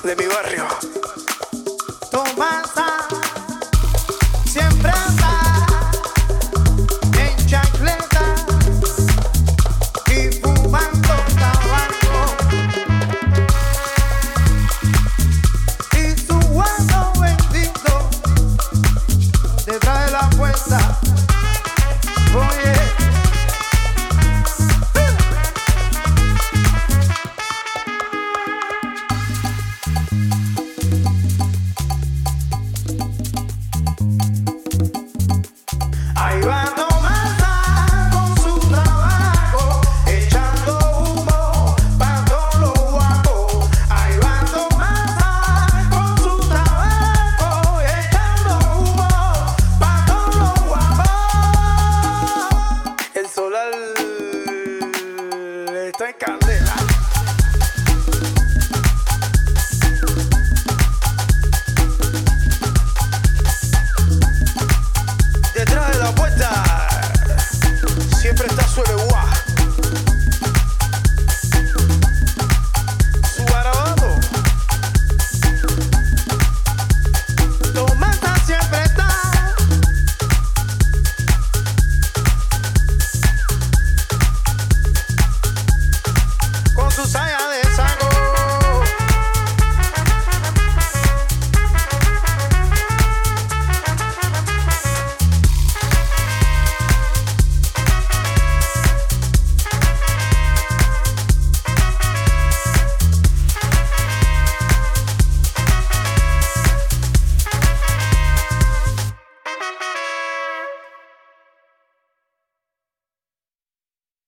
de mi barrio. Tomasa siempre anda en chancleta y fumando tabaco, y su hueso bendito te trae la fuerza. Oye, ahí va Tomasa con su trabajo, echando humo pa' todos los guapos. Ahí va Tomasa con su trabajo, echando humo pa' todos los guapos. El solar está en candela.